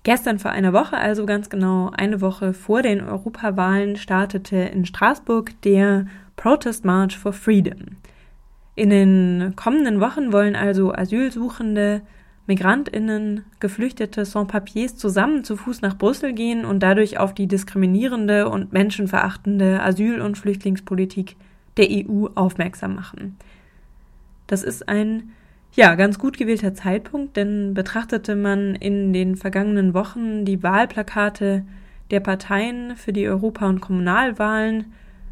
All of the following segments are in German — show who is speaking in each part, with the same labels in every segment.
Speaker 1: Gestern vor einer Woche, also ganz genau eine Woche vor den Europawahlen, startete in Straßburg der Protest March for Freedom. In den kommenden Wochen wollen also Asylsuchende, MigrantInnen, Geflüchtete, Sans-Papiers zusammen zu Fuß nach Brüssel gehen und dadurch auf die diskriminierende und menschenverachtende Asyl- und Flüchtlingspolitik der EU aufmerksam machen. Das ist ein ganz gut gewählter Zeitpunkt, denn betrachtete man in den vergangenen Wochen die Wahlplakate der Parteien für die Europa- und Kommunalwahlen,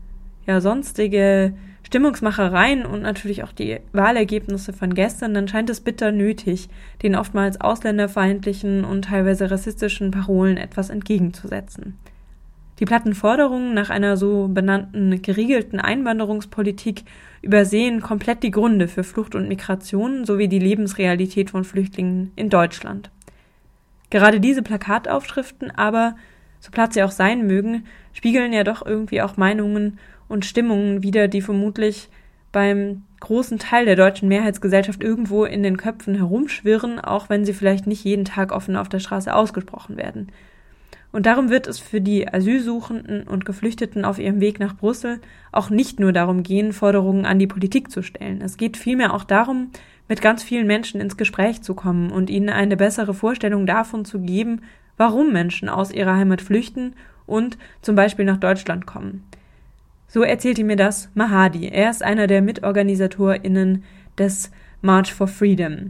Speaker 1: sonstige Stimmungsmachereien und natürlich auch die Wahlergebnisse von gestern, dann scheint es bitter nötig, den oftmals ausländerfeindlichen und teilweise rassistischen Parolen etwas entgegenzusetzen. Die platten Forderungen nach einer so benannten geriegelten Einwanderungspolitik übersehen komplett die Gründe für Flucht und Migration sowie die Lebensrealität von Flüchtlingen in Deutschland. Gerade diese Plakataufschriften aber, so platt sie auch sein mögen, spiegeln ja doch irgendwie auch Meinungen und Stimmungen wider, die vermutlich beim großen Teil der deutschen Mehrheitsgesellschaft irgendwo in den Köpfen herumschwirren, auch wenn sie vielleicht nicht jeden Tag offen auf der Straße ausgesprochen werden. Und darum wird es für die Asylsuchenden und Geflüchteten auf ihrem Weg nach Brüssel auch nicht nur darum gehen, Forderungen an die Politik zu stellen. Es geht vielmehr auch darum, mit ganz vielen Menschen ins Gespräch zu kommen und ihnen eine bessere Vorstellung davon zu geben, warum Menschen aus ihrer Heimat flüchten und zum Beispiel nach Deutschland kommen. So erzählte mir das Mahadi. Er ist einer der MitorganisatorInnen des March for Freedom.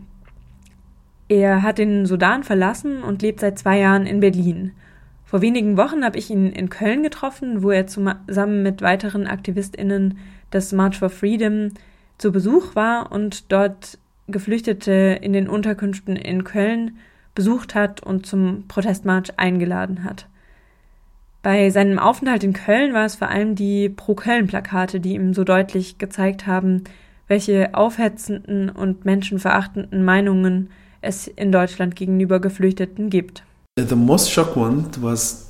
Speaker 1: Er hat den Sudan verlassen und lebt seit 2 Jahren in Berlin. Vor wenigen Wochen habe ich ihn in Köln getroffen, wo er zusammen mit weiteren AktivistInnen des March for Freedom zu Besuch war und dort Geflüchtete in den Unterkünften in Köln besucht hat und zum Protestmarsch eingeladen hat. Bei seinem Aufenthalt in Köln war es vor allem die Pro-Köln-Plakate, die ihm so deutlich gezeigt haben, welche aufhetzenden und menschenverachtenden Meinungen es in Deutschland gegenüber Geflüchteten gibt.
Speaker 2: The most shock one was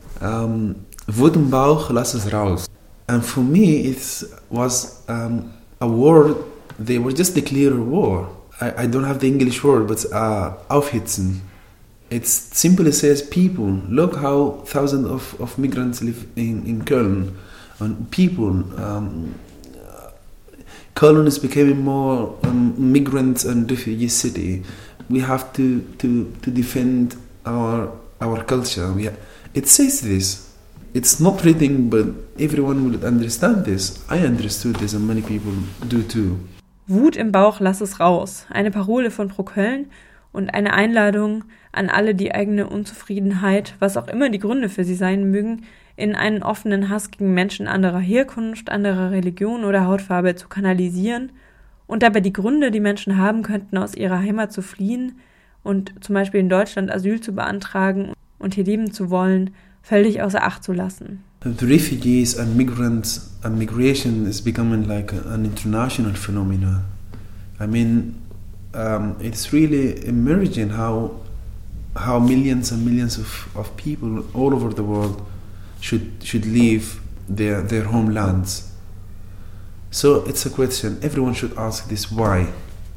Speaker 2: Wut im Bauch, lass es raus. And for me it was a word, they were just declared a war. I don't have the English word, but aufhitzen. It simply says people, look how thousands of migrants live in Köln. And people, Köln is becoming more migrant and refugee city. We have to defend our culture. It says this. It's not written, but everyone will understand this. I understood this and many people do too.
Speaker 1: Wut im Bauch, lass es raus. Eine Parole von Pro Köln und eine Einladung an alle, die eigene Unzufriedenheit, was auch immer die Gründe für sie sein mögen, in einen offenen Hass gegen Menschen anderer Herkunft, anderer Religion oder Hautfarbe zu kanalisieren und dabei die Gründe, die Menschen haben könnten, aus ihrer Heimat zu fliehen und zum Beispiel in Deutschland Asyl zu beantragen und hier leben zu wollen, völlig außer Acht zu lassen.
Speaker 2: The refugees and migrants and migration is becoming like an international phenomenon. I mean, it's really emerging how millions and millions of people all over the world should leave their homelands. So it's a question everyone should ask this: why?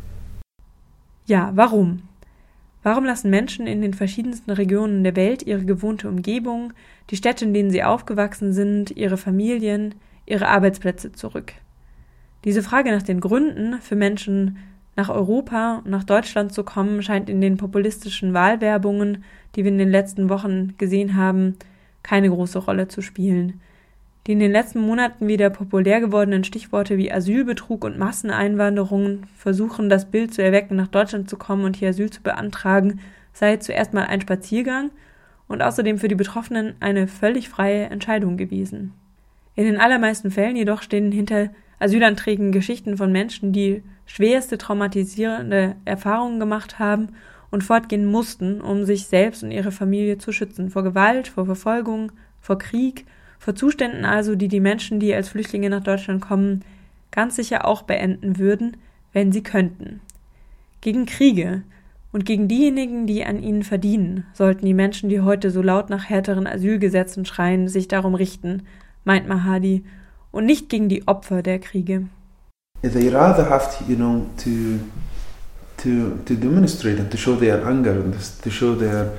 Speaker 1: Ja, warum? Warum lassen Menschen in den verschiedensten Regionen der Welt ihre gewohnte Umgebung, die Städte, in denen sie aufgewachsen sind, ihre Familien, ihre Arbeitsplätze zurück? Diese Frage nach den Gründen für Menschen nach Europa und nach Deutschland zu kommen, scheint in den populistischen Wahlwerbungen, die wir in den letzten Wochen gesehen haben, keine große Rolle zu spielen. Die in den letzten Monaten wieder populär gewordenen Stichworte wie Asylbetrug und Masseneinwanderung versuchen, das Bild zu erwecken, nach Deutschland zu kommen und hier Asyl zu beantragen, sei zuerst mal ein Spaziergang und außerdem für die Betroffenen eine völlig freie Entscheidung gewesen. In den allermeisten Fällen jedoch stehen hinter Asylanträgen Geschichten von Menschen, die schwerste traumatisierende Erfahrungen gemacht haben und fortgehen mussten, um sich selbst und ihre Familie zu schützen, vor Gewalt, vor Verfolgung, vor Krieg, vor Zuständen also, die die Menschen, die als Flüchtlinge nach Deutschland kommen, ganz sicher auch beenden würden, wenn sie könnten. Gegen Kriege und gegen diejenigen, die an ihnen verdienen, sollten die Menschen, die heute so laut nach härteren Asylgesetzen schreien, sich darum richten, meint Mahadi, und nicht gegen die Opfer der Kriege.
Speaker 2: They rather have to demonstrate and to show their anger and to show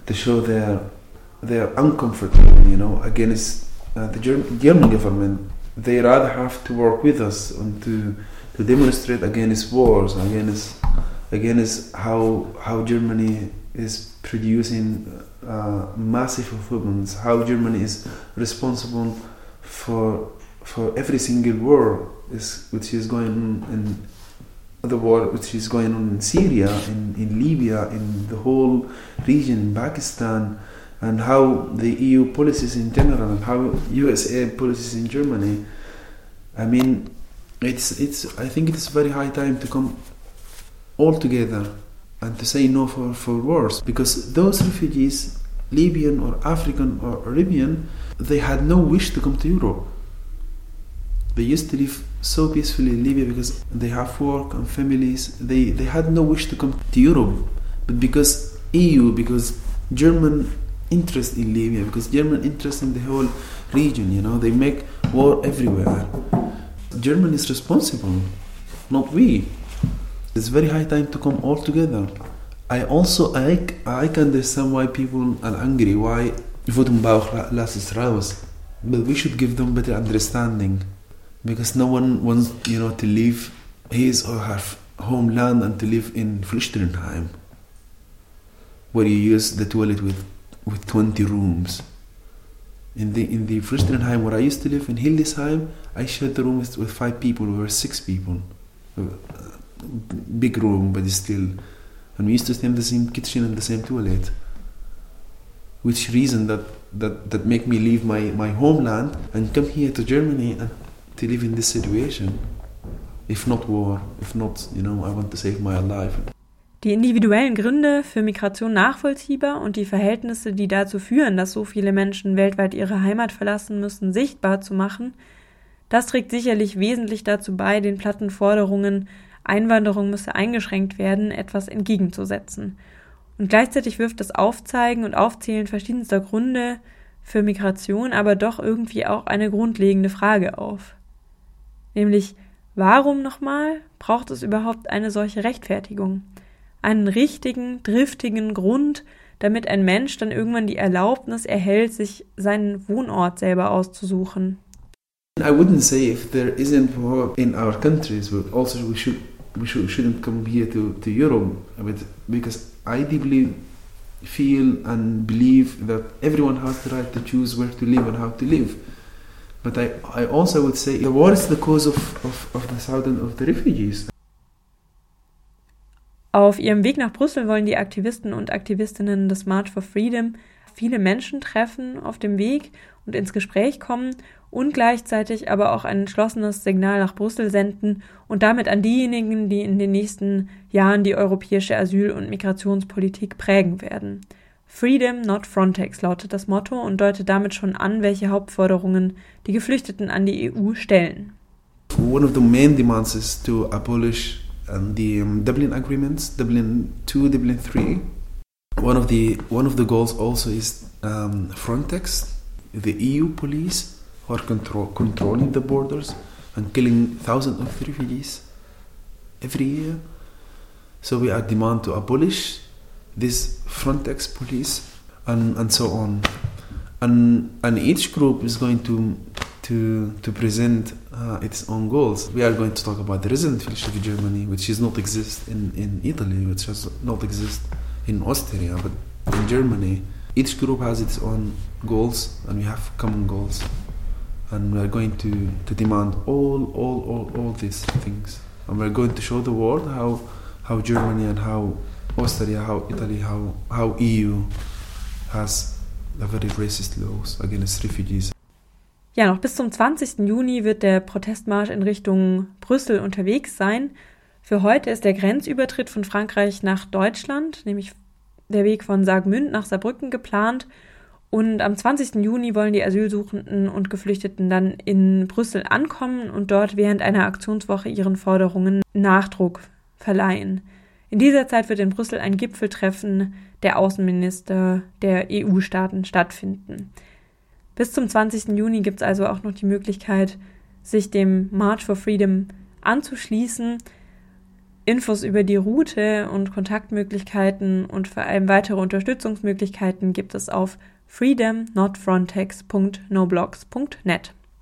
Speaker 2: to show their uncomfortable, against the German government. They rather have to work with us and to demonstrate against wars, against how Germany is producing massive weapons, how Germany is responsible for every single war which is going on in the war which is going on in Syria, in Libya, in the whole region, in Pakistan, and how the EU policies in general and how USA policies in Germany. I mean, I think it's very high time to come all together and to say no for wars, because those refugees, Libyan or African or Arabian, they had no wish to come to Europe. They used to live so peacefully in Libya because they have work and families. They had no wish to come to Europe, but because because German interest in Libya, because German interest in the whole region, they make war everywhere. Germany is responsible, not we. It's very high time to come all together. I can understand why people are angry, why Wodenbauch lass raus, but we should give them better understanding, because no one wants, to leave his or her homeland and to live in Flüchtlingsheim, where you use the toilet with 20 rooms. In the Flüchtlingsheim where I used to live in Hildesheim, I shared the room with 5 people. We were 6 people. Big room, but still. And we used to stay in the same kitchen and the same toilet. Which reason that make me leave my homeland and come here to Germany and to live in this situation? If not war, if not, I want to save my life.
Speaker 1: Die individuellen Gründe für Migration nachvollziehbar und die Verhältnisse, die dazu führen, dass so viele Menschen weltweit ihre Heimat verlassen müssen, sichtbar zu machen, das trägt sicherlich wesentlich dazu bei, den platten Forderungen, Einwanderung müsse eingeschränkt werden, etwas entgegenzusetzen. Und gleichzeitig wirft das Aufzeigen und Aufzählen verschiedenster Gründe für Migration aber doch irgendwie auch eine grundlegende Frage auf. Nämlich, warum nochmal braucht es überhaupt eine solche Rechtfertigung? Einen richtigen, driftigen Grund, damit ein Mensch dann irgendwann die Erlaubnis erhält, sich seinen Wohnort selber auszusuchen.
Speaker 2: I wouldn't say if there isn't war in our countries, but also we shouldn't come here to Europe, because I deeply feel and believe that everyone has the right to choose where to live and how to live. But I also would say, what is the cause of the thousands of the refugees?
Speaker 1: Auf ihrem Weg nach Brüssel wollen die Aktivisten und Aktivistinnen des March for Freedom viele Menschen treffen auf dem Weg und ins Gespräch kommen und gleichzeitig aber auch ein entschlossenes Signal nach Brüssel senden und damit an diejenigen, die in den nächsten Jahren die europäische Asyl- und Migrationspolitik prägen werden. Freedom, not Frontex lautet das Motto und deutet damit schon an, welche Hauptforderungen die Geflüchteten an die EU stellen.
Speaker 2: One of the main demands is to abolish the Dublin agreements, Dublin 2, Dublin 3. One of the goals also is Frontex, the EU police, who are controlling the borders and killing thousands of refugees every year. So we are demand to abolish this Frontex police and so on. And each group is going to present its own goals. We are going to talk about the resident village of Germany, which does not exist in Italy, which does not exist in Austria, but in Germany. Each group has its own goals, and we have common goals. And we are going to demand all these things. And we are going to show the world how Germany and how Austria, how Italy, how EU has a very racist laws against refugees.
Speaker 1: Ja, noch bis zum 20. Juni wird der Protestmarsch in Richtung Brüssel unterwegs sein. Für heute ist der Grenzübertritt von Frankreich nach Deutschland, nämlich der Weg von Saargemünd nach Saarbrücken geplant. Und am 20. Juni wollen die Asylsuchenden und Geflüchteten dann in Brüssel ankommen und dort während einer Aktionswoche ihren Forderungen Nachdruck verleihen. In dieser Zeit wird in Brüssel ein Gipfeltreffen der Außenminister der EU-Staaten stattfinden. Bis zum 20. Juni gibt es also auch noch die Möglichkeit, sich dem March for Freedom anzuschließen. Infos über die Route und Kontaktmöglichkeiten und vor allem weitere Unterstützungsmöglichkeiten gibt es auf freedomnotfrontex.noblogs.net.